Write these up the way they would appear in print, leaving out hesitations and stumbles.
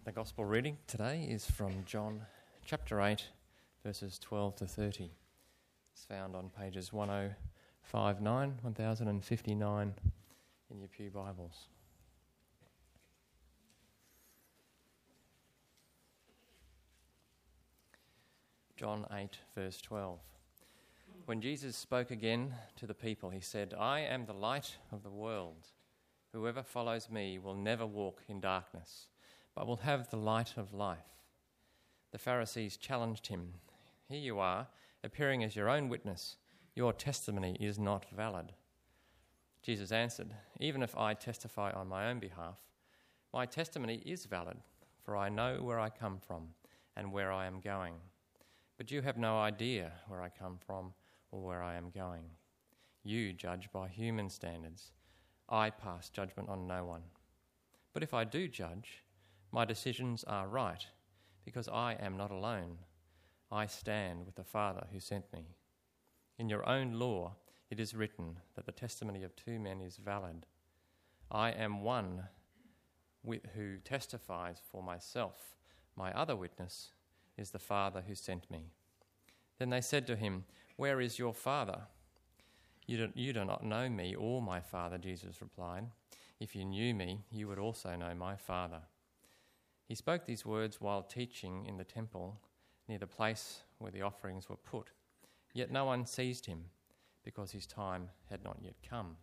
The Gospel reading today is from John chapter 8, verses 12 to 30. It's found on pages 1059, 1059 in your Pew Bibles. John 8, verse 12. When Jesus spoke again to the people, he said, "I am the light of the world. Whoever follows me will never walk in darkness, but will have the light of life." The Pharisees challenged him. "Here you are, appearing as your own witness. Your testimony is not valid." Jesus answered, "Even if I testify on my own behalf, my testimony is valid, for I know where I come from and where I am going. But you have no idea where I come from or where I am going. You judge by human standards. I pass judgment on no one. But if I do judge, my decisions are right, because I am not alone. I stand with the Father who sent me. In your own law it is written that the testimony of two men is valid. I am one who testifies for myself. My other witness is the Father who sent me." Then they said to him, "Where is your Father?" You do not know me or my Father," Jesus replied. "If you knew me, you would also know my Father." He spoke these words while teaching in the temple near the place where the offerings were put. Yet no one seized him, because his time had not yet come.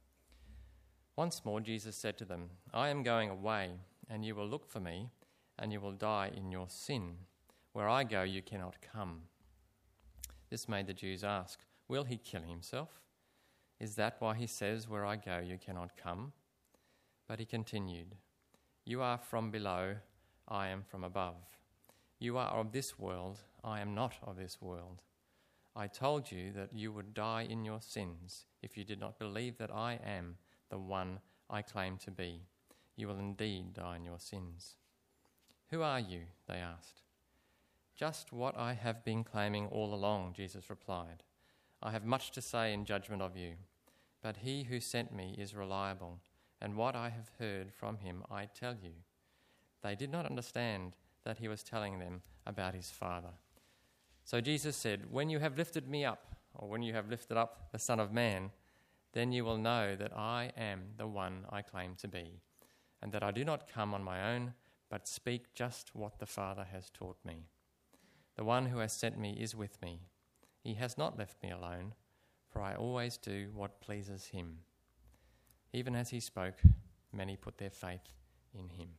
Once more Jesus said to them, "I am going away, and you will look for me, and you will die in your sin. Where I go, you cannot come." This made the Jews ask, "Will he kill himself? Is that why he says, 'Where I go, you cannot come'?" But he continued, "You are from below, I am from above. You are of this world, I am not of this world. I told you that you would die in your sins if you did not believe that I am the one I claim to be. You will indeed die in your sins." "Who are you?" they asked. "Just what I have been claiming all along," Jesus replied. "I have much to say in judgment of you, but he who sent me is reliable, and what I have heard from him I tell you." They did not understand that he was telling them about his Father. So Jesus said, "When you have lifted me up, or when you have lifted up the Son of Man, then you will know that I am the one I claim to be, and that I do not come on my own, but speak just what the Father has taught me. The one who has sent me is with me. He has not left me alone, for I always do what pleases him." Even as he spoke, many put their faith in him.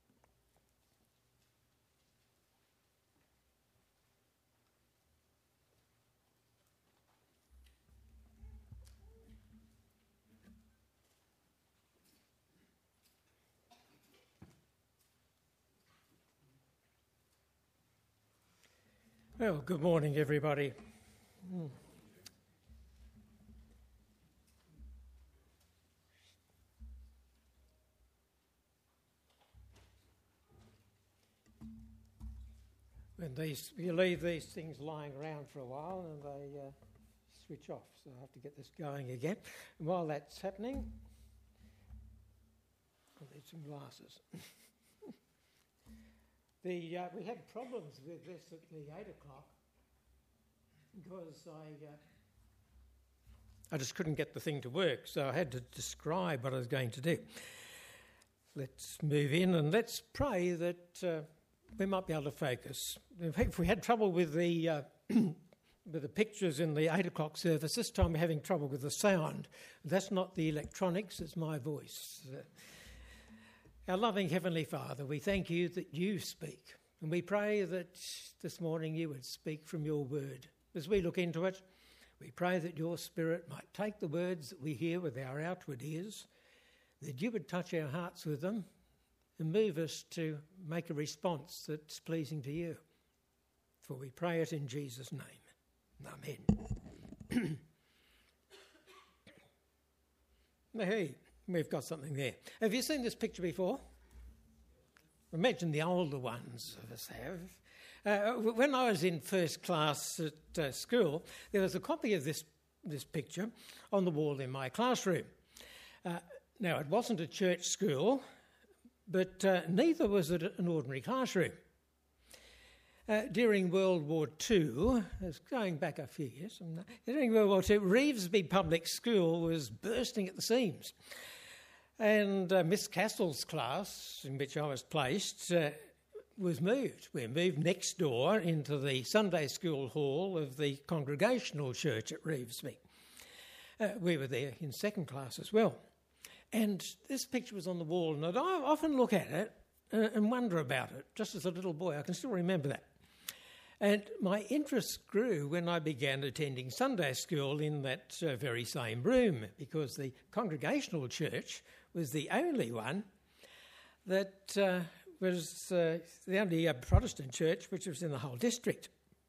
Well, good morning, everybody. You leave these things lying around for a while and they switch off, so I have to get this going again. And while that's happening, I need some glasses. We had problems with this at the 8 o'clock because I just couldn't get the thing to work, so I had to describe what I was going to do. Let's move in and let's pray that we might be able to focus. In fact, if we had trouble with the pictures in the 8 o'clock service, this time we're having trouble with the sound. That's not the electronics, it's my voice. Our loving Heavenly Father, we thank you that you speak, and we pray that this morning you would speak from your word. As we look into it, we pray that your Spirit might take the words that we hear with our outward ears, that you would touch our hearts with them and move us to make a response that's pleasing to you. For we pray it in Jesus' name. Amen. Hey. We've got something there. Have you seen this picture before? Imagine the older ones of us have. When I was in first class at school, there was a copy of this picture on the wall in my classroom. Now, it wasn't a church school, but neither was it an ordinary classroom. During World War II, it's going back a few years, during World War II, Revesby Public School was bursting at the seams. And Miss Castle's class, in which I was placed, was moved. We moved next door into the Sunday school hall of the Congregational Church at Revesby. We were there in second class as well. And this picture was on the wall, and I often look at it and wonder about it, just as a little boy. I can still remember that. And my interest grew when I began attending Sunday school in that very same room, because the Congregational Church was the only one that was the only Protestant church which was in the whole district.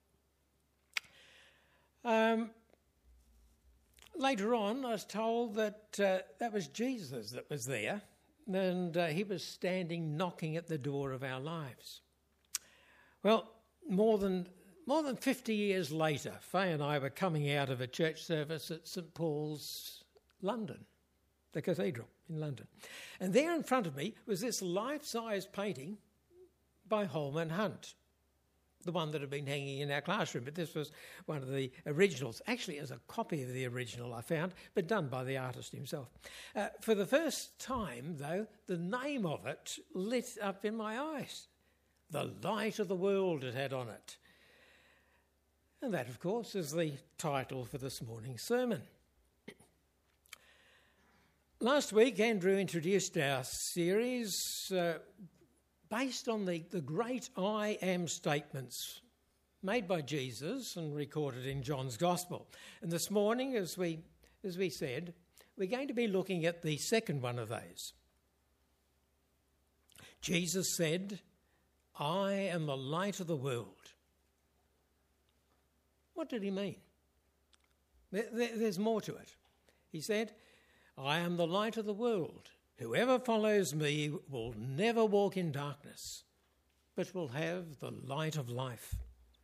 Later on, I was told that that was Jesus that was there, and he was standing knocking at the door of our lives. Well, more than 50 years later, Faye and I were coming out of a church service at St Paul's, London, the cathedral in London. And there in front of me was this life-size painting by Holman Hunt, the one that had been hanging in our classroom. But this was one of the originals, actually as a copy of the original I found, but done by the artist himself. For the first time, though, the name of it lit up in my eyes. The Light of the World it had on it. And that, of course, is the title for this morning's sermon. Last week, Andrew introduced our series based on the great I am statements made by Jesus and recorded in John's Gospel. And this morning, as we said, we're going to be looking at the second one of those. Jesus said, I am the light of the world. What did he mean? There's more to it. He said, I am the light of the world. Whoever follows me will never walk in darkness, but will have the light of life.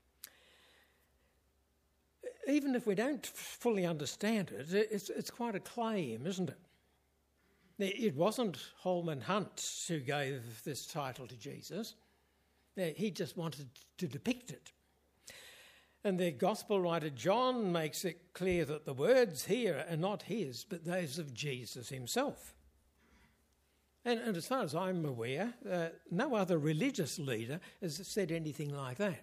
Even if we don't fully understand it, it's quite a claim, isn't it? It wasn't Holman Hunt who gave this title to Jesus. He just wanted to depict it. And the gospel writer John makes it clear that the words here are not his, but those of Jesus himself. And as far as I'm aware, no other religious leader has said anything like that.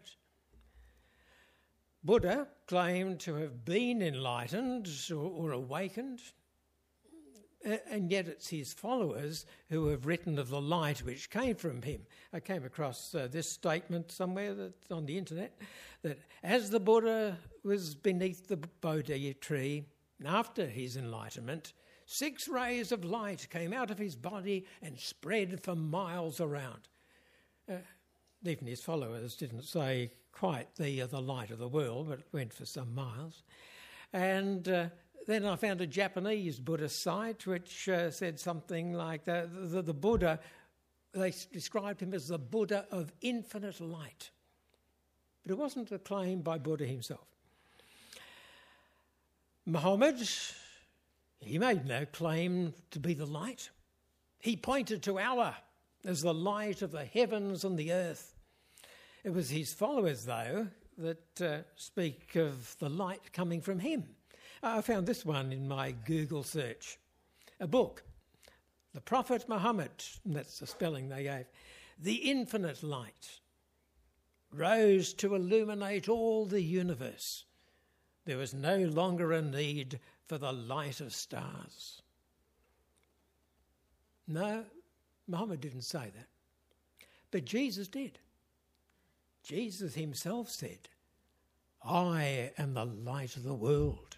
Buddha claimed to have been enlightened or awakened, and yet it's his followers who have written of the light which came from him. I came across this statement somewhere that's on the internet, that as the Buddha was beneath the Bodhi tree, after his enlightenment, 6 rays of light came out of his body and spread for miles around. Even his followers didn't say quite the light of the world, but it went for some miles. And then I found a Japanese Buddhist site which said something like that. The Buddha, they described him as the Buddha of infinite light. But it wasn't a claim by Buddha himself. Muhammad, he made no claim to be the light. He pointed to Allah as the light of the heavens and the earth. It was his followers, though, that speak of the light coming from him. I found this one in my Google search. A book, The Prophet Muhammad, that's the spelling they gave, the infinite light, rose to illuminate all the universe. There was no longer a need for the light of stars. No, Muhammad didn't say that. But Jesus did. Jesus himself said, I am the light of the world.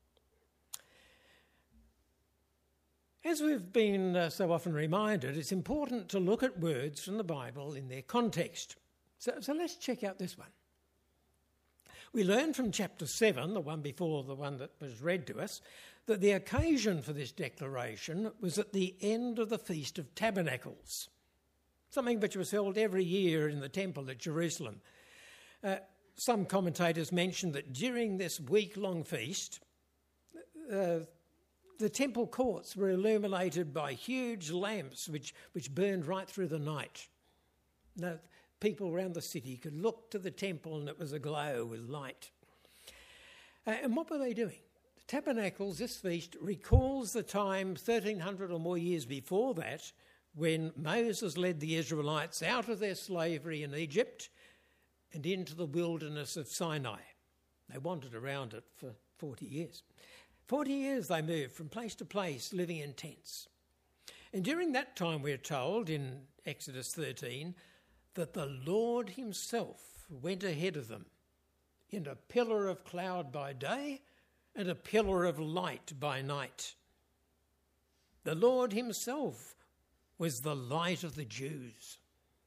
As we've been so often reminded, it's important to look at words from the Bible in their context. So let's check out this one. We learn from chapter 7, the one before the one that was read to us, that the occasion for this declaration was at the end of the Feast of Tabernacles, something which was held every year in the temple at Jerusalem. Some commentators mention that during this week-long feast, The temple courts were illuminated by huge lamps which burned right through the night. Now, people around the city could look to the temple and it was aglow with light. And what were they doing? The Tabernacles, this feast, recalls the time 1,300 or more years before that when Moses led the Israelites out of their slavery in Egypt and into the wilderness of Sinai. They wandered around it for 40 years. 40 years they moved from place to place, living in tents. And during that time, we're told in Exodus 13, that the Lord himself went ahead of them in a pillar of cloud by day and a pillar of light by night. The Lord himself was the light of the Jews.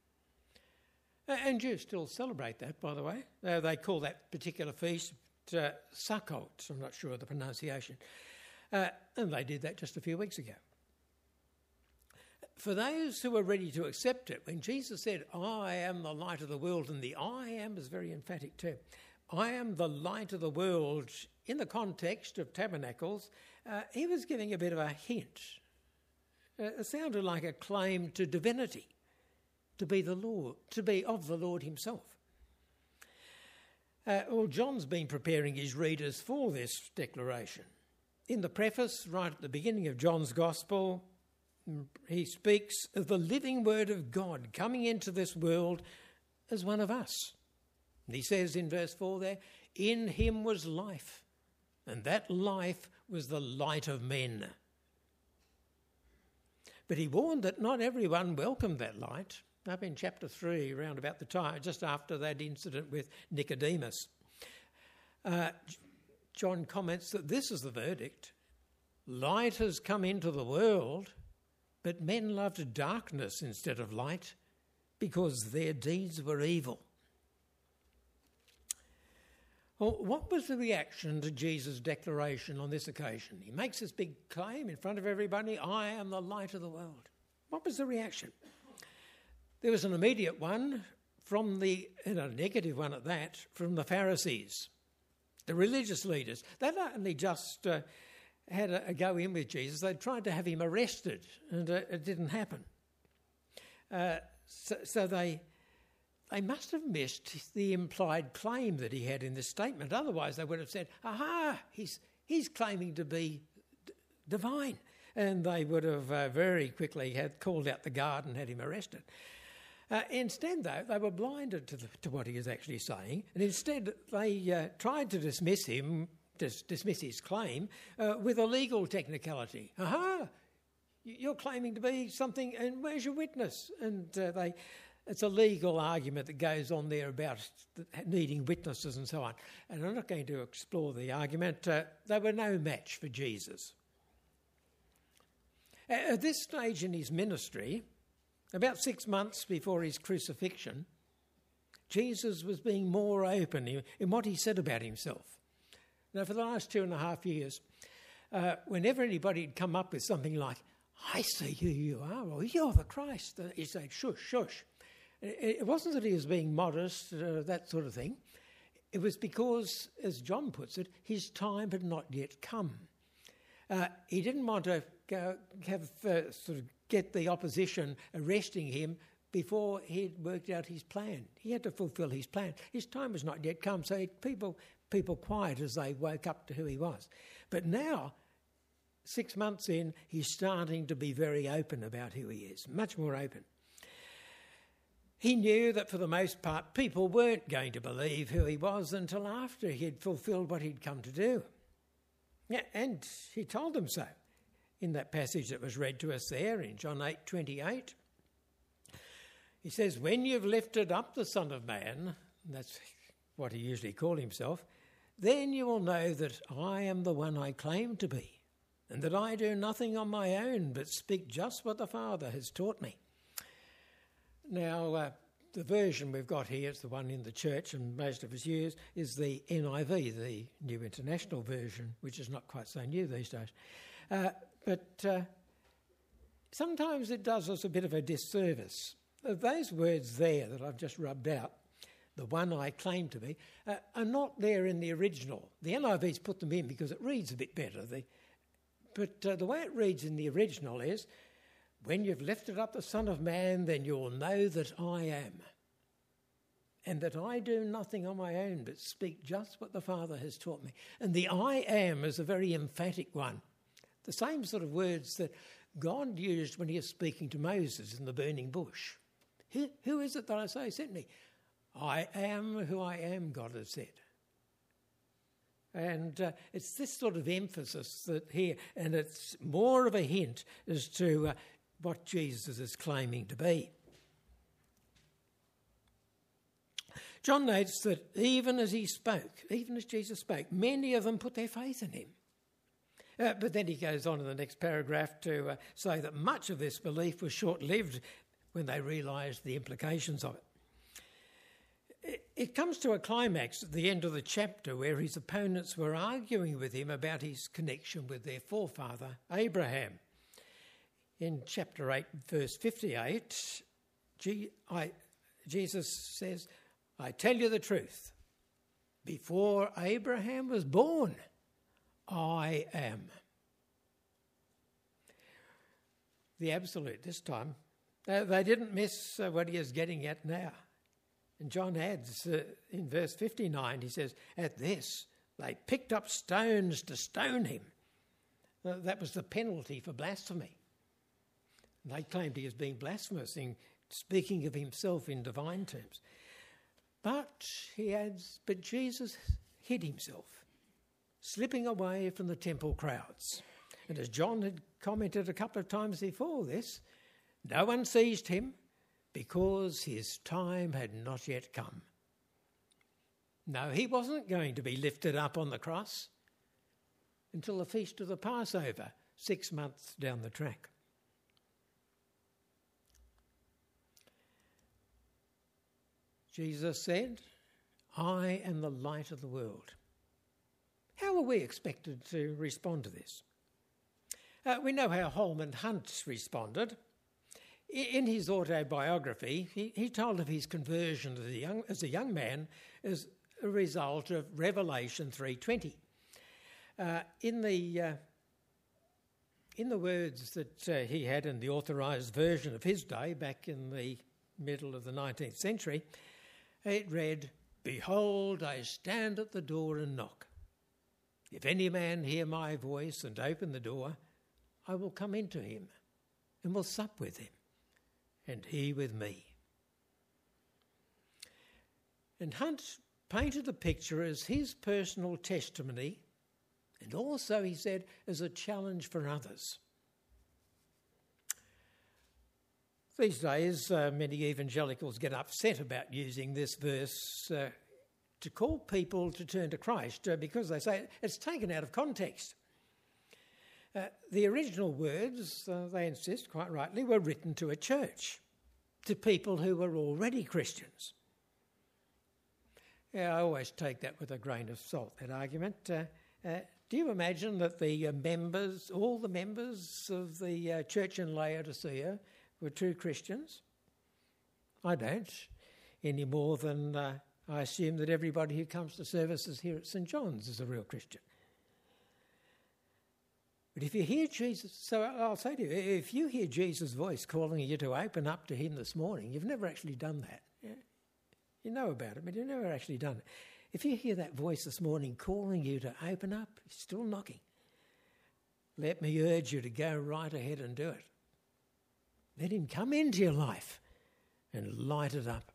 And Jews still celebrate that, by the way. They call that particular feast Sukkot. I'm not sure of the pronunciation. And they did that just a few weeks ago. For those who are ready to accept it, when Jesus said, I am the light of the world, and the I am is very emphatic too. I am the light of the world, in the context of tabernacles, he was giving a bit of a hint. It sounded like a claim to divinity, to be the Lord, to be of the Lord himself. Well, John's been preparing his readers for this declaration. In the preface, right at the beginning of John's Gospel, he speaks of the living word of God coming into this world as one of us. And he says in verse 4 there, in him was life, and that life was the light of men. But he warned that not everyone welcomed that light. Up in chapter 3, around about the time, just after that incident with Nicodemus, John comments that this is the verdict. Light has come into the world, but men loved darkness instead of light because their deeds were evil. Well, what was the reaction to Jesus' declaration on this occasion? He makes this big claim in front of everybody, I am the light of the world. What was the reaction? There was an immediate one and a negative one at that, from the Pharisees, the religious leaders. They not only just had a go in with Jesus, they tried to have him arrested, and it didn't happen. So they must have missed the implied claim that he had in this statement. Otherwise, they would have said, aha, he's claiming to be divine. And they would have very quickly had called out the guard and had him arrested. Instead, though, they were blinded to what he was actually saying, and instead they tried to dismiss his claim with a legal technicality. Aha, you're claiming to be something, and where's your witness? And it's a legal argument that goes on there about needing witnesses and so on. And I'm not going to explore the argument. They were no match for Jesus. At this stage in his ministry, about 6 months before his crucifixion, Jesus was being more open in what he said about himself. Now, for the last 2.5 years, whenever anybody had come up with something like, I see who you are, or you're the Christ, he'd say, shush, shush. It wasn't that he was being modest, that sort of thing. It was because, as John puts it, his time had not yet come. He didn't want to get the opposition arresting him before he'd worked out his plan. He had to fulfil his plan. His time was not yet come, so people quiet as they woke up to who he was. But now, 6 months in, he's starting to be very open about who he is, much more open. He knew that for the most part, people weren't going to believe who he was until after he had fulfilled what he'd come to do. Yeah, and he told them so in that passage that was read to us there in John 8:28. He says, when you've lifted up the Son of Man, that's what he usually called himself, then you will know that I am the one I claim to be, and that I do nothing on my own, but speak just what the Father has taught me. Now, the version we've got here, it's the one in the church and most of us use, is the NIV, the New International Version, which is not quite so new these days. But sometimes it does us a bit of a disservice. Those words there that I've just rubbed out, the one I claim to be, are not there in the original. The NIV's put them in because it reads a bit better. But the way it reads in the original is, when you've lifted up the Son of Man, then you'll know that I am. And that I do nothing on my own, but speak just what the Father has taught me. And the I am is a very emphatic one. The same sort of words that God used when he was speaking to Moses in the burning bush. Who is it that I say sent me? I am who I am, God has said. And it's this sort of emphasis that here, and it's more of a hint as to what Jesus is claiming to be. John notes that even as Jesus spoke, many of them put their faith in him. But then he goes on in the next paragraph to say that much of this belief was short-lived when they realised the implications of it. It comes to a climax at the end of the chapter where his opponents were arguing with him about his connection with their forefather, Abraham. In chapter 8, verse 58, Jesus says, I tell you the truth, before Abraham was born, I am. The absolute this time. They didn't miss what he is getting at now. And John adds in verse 59, he says, at this, they picked up stones to stone him. That was the penalty for blasphemy. And they claimed he was being blasphemous in speaking of himself in divine terms. But, he adds, but Jesus hid himself, slipping away from the temple crowds. And as John had commented a couple of times before this, no one seized him because his time had not yet come. No, he wasn't going to be lifted up on the cross until the feast of the Passover, 6 months down the track. Jesus said, I am the light of the world. How are we expected to respond to this? We know how Holman Hunt responded. In his autobiography, he told of his conversion as a young man as a result of Revelation 3:20. In the words that he had in the authorised version of his day, back in the middle of the 19th century, it read, Behold, I stand at the door and knock. If any man hear my voice and open the door, I will come into him and will sup with him, and he with me. And Hunt painted the picture as his personal testimony, and also, he said, as a challenge for others. These days, many evangelicals get upset about using this verse to call people to turn to Christ because they say it's taken out of context. The original words, they insist quite rightly, were written to a church, to people who were already Christians. Yeah, I always take that with a grain of salt, that argument. Do you imagine that all the members of the church in Laodicea were true Christians? I don't, any more than I assume that everybody who comes to services here at St John's is a real Christian. But if you hear Jesus, so I'll say to you, if you hear Jesus' voice calling you to open up to him this morning, you've never actually done that. Yeah? You know about it, but you've never actually done it. If you hear that voice this morning calling you to open up, still knocking, let me urge you to go right ahead and do it. Let him come into your life and light it up.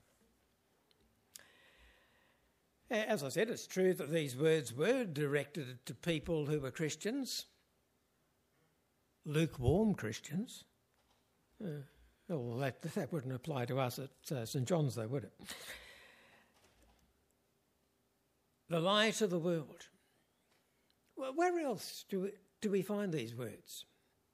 As I said, it's true that these words were directed to people who were Christians, lukewarm Christians. Well, that wouldn't apply to us at St John's, though, would it? The light of the world. Well, where else do we find these words?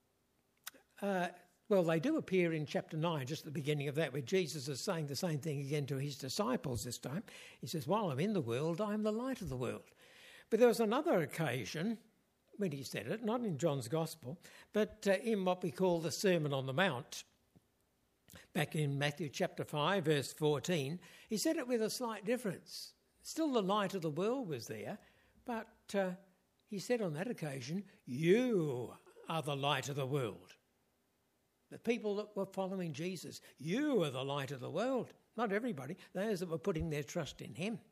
Well, they do appear in chapter 9, just at the beginning of that, where Jesus is saying the same thing again to his disciples this time. He says, while I'm in the world, I'm the light of the world. But there was another occasion when he said it, not in John's Gospel, but in what we call the Sermon on the Mount. Back in Matthew chapter 5, verse 14, he said it with a slight difference. Still the light of the world was there, but he said on that occasion, you are the light of the world. The people that were following Jesus, you are the light of the world. Not everybody, those that were putting their trust in him.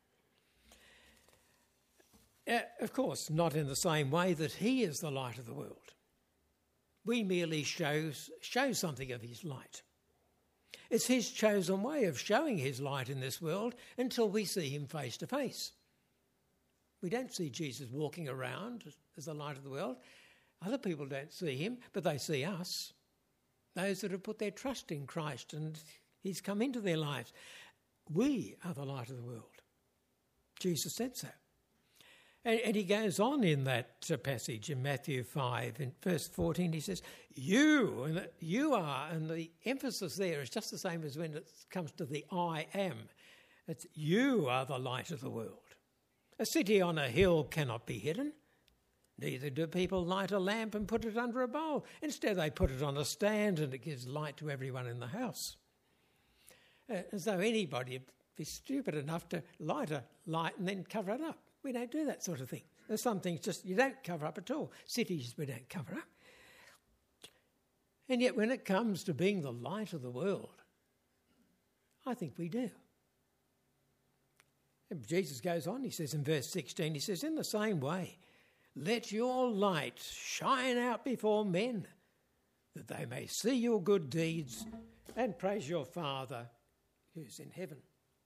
Of course, not in the same way that he is the light of the world. We merely show something of his light. It's his chosen way of showing his light in this world until we see him face to face. We don't see Jesus walking around as the light of the world. Other people don't see him, but they see us. Those that have put their trust in Christ and he's come into their lives. We are the light of the world. Jesus said so. And he goes on in that passage in Matthew 5, in verse 14, he says, you are, and the emphasis there is just the same as when it comes to the I am. It's you are the light of the world. A city on a hill cannot be hidden. Neither do people light a lamp and put it under a bowl. Instead, they put it on a stand and it gives light to everyone in the house. As though anybody would be stupid enough to light a light and then cover it up. We don't do that sort of thing. There's some things just you don't cover up at all. Cities we don't cover up. And yet when it comes to being the light of the world, I think we do. And Jesus goes on, he says in verse 16, he says, in the same way, let your light shine out before men, that they may see your good deeds and praise your Father who's in heaven.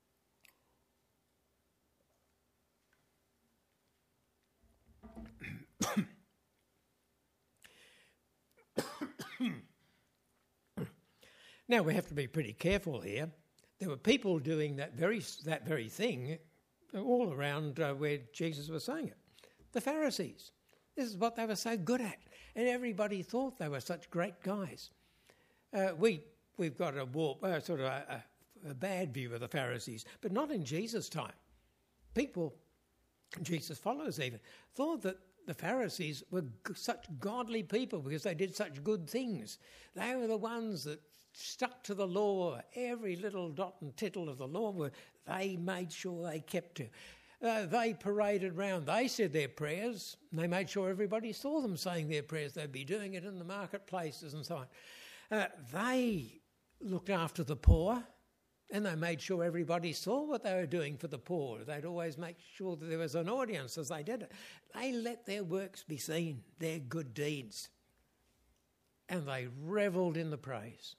Now we have to be pretty careful here. There were people doing that very thing all around where Jesus was saying it. The Pharisees. This is what they were so good at, and everybody thought they were such great guys. We've got a bad view of the Pharisees, but not in Jesus' time. People, Jesus' followers even, thought that the Pharisees were such godly people because they did such good things. They were the ones that stuck to the law. Every little dot and tittle of the law, they made sure they kept to. They paraded around. They said their prayers. And they made sure everybody saw them saying their prayers. They'd be doing it in the marketplaces and so on. They looked after the poor. And they made sure everybody saw what they were doing for the poor. They'd always make sure that there was an audience as they did it. They let their works be seen, their good deeds. And they revelled in the praise.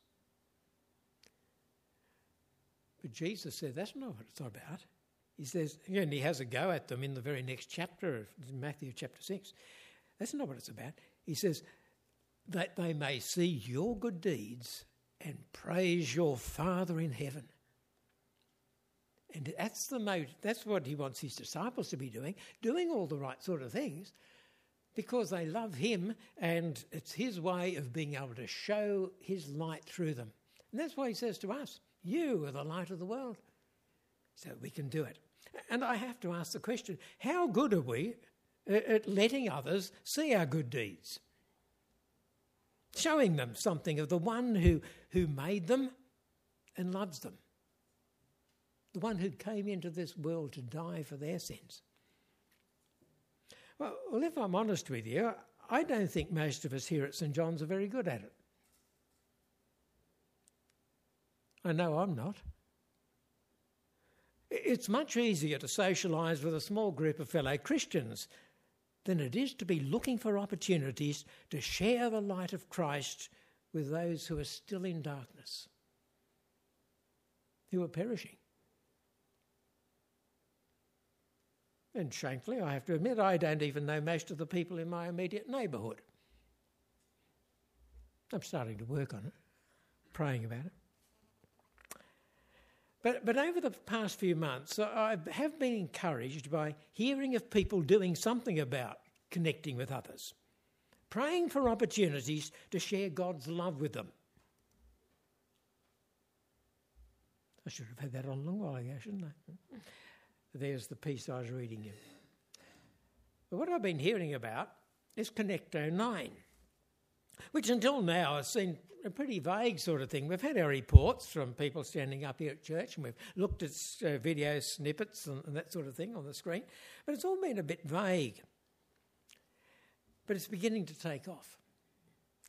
But Jesus said, that's not what it's about. He says, and he has a go at them in the very next chapter, Matthew chapter 6. That's not what it's about. He says, that they may see your good deeds and praise your Father in heaven. And that's the motive. That's what he wants his disciples to be doing all the right sort of things because they love him and it's his way of being able to show his light through them. And that's why he says to us, you are the light of the world. So we can do it. And I have to ask the question, how good are we at letting others see our good deeds? Showing them something of the one who made them and loves them. The one who came into this world to die for their sins. Well, if I'm honest with you, I don't think most of us here at St John's are very good at it. I know I'm not. It's much easier to socialise with a small group of fellow Christians than it is to be looking for opportunities to share the light of Christ with those who are still in darkness, who are perishing. And shamefully, I have to admit, I don't even know most of the people in my immediate neighbourhood. I'm starting to work on it, praying about it. But over the past few months, I have been encouraged by hearing of people doing something about connecting with others, praying for opportunities to share God's love with them. I should have had that on a long while ago, shouldn't I? There's the piece I was reading you. But what I've been hearing about is Connecto 9, which until now has seemed a pretty vague sort of thing. We've had our reports from people standing up here at church and we've looked at video snippets and that sort of thing on the screen, but it's all been a bit vague. But it's beginning to take off.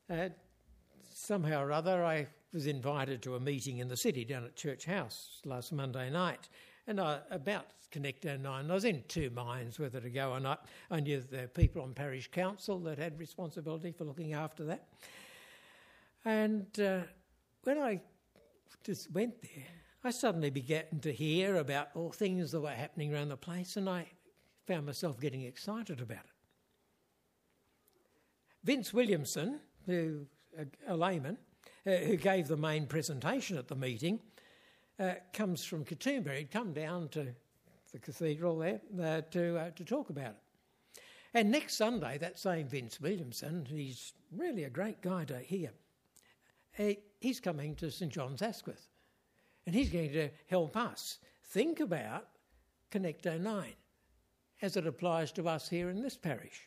Somehow or other, I was invited to a meeting in the city down at Church House last Monday night, and about Connect 09, I was in two minds whether to go or not. I knew the people on parish council that had responsibility for looking after that. And when I just went there, I suddenly began to hear about all things that were happening around the place, and I found myself getting excited about it. Vince Williamson, who a layman, who gave the main presentation at the meeting, comes from Katoomba. He'd come down to the cathedral there to talk about it. And next Sunday, that same Vince Williamson, he's really a great guy to hear, he's coming to St John's Asquith, and he's going to help us think about Connect 09 as it applies to us here in this parish.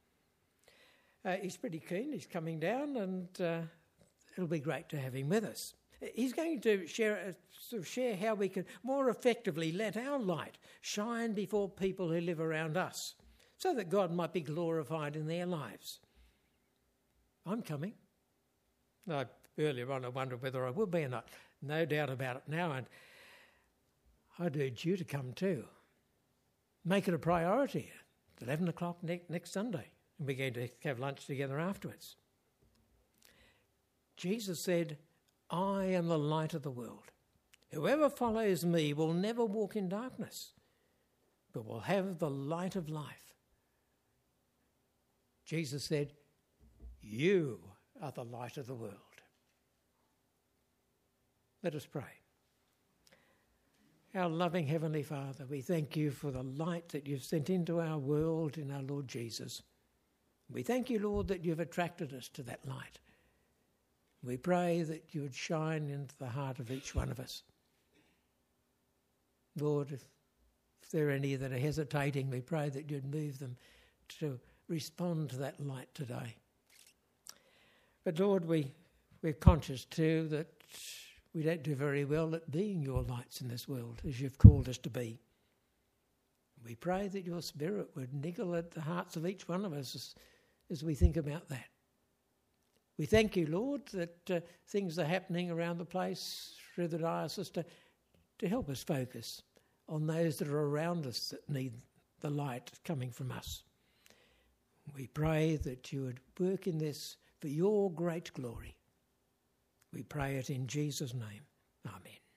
He's pretty keen. He's coming down, and it'll be great to have him with us. He's going to share how we can more effectively let our light shine before people who live around us, so that God might be glorified in their lives. I'm coming. Earlier on I wondered whether I would be or not. No doubt about it now, and I'd urge you to come too. Make it a priority at 11 o'clock next Sunday. And we're going to have lunch together afterwards. Jesus said, I am the light of the world. Whoever follows me will never walk in darkness, but will have the light of life. Jesus said, you are the light of the world. Let us pray. Our loving Heavenly Father, we thank you for the light that you've sent into our world in our Lord Jesus. We thank you, Lord, that you've attracted us to that light. We pray that you would shine into the heart of each one of us. Lord, if there are any that are hesitating, we pray that you'd move them to respond to that light today. But Lord, we're conscious too that we don't do very well at being your lights in this world as you've called us to be. We pray that your Spirit would niggle at the hearts of each one of us as we think about that. We thank you, Lord, that things are happening around the place through the diocese to help us focus on those that are around us that need the light coming from us. We pray that you would work in this for your great glory. We pray it in Jesus' name. Amen.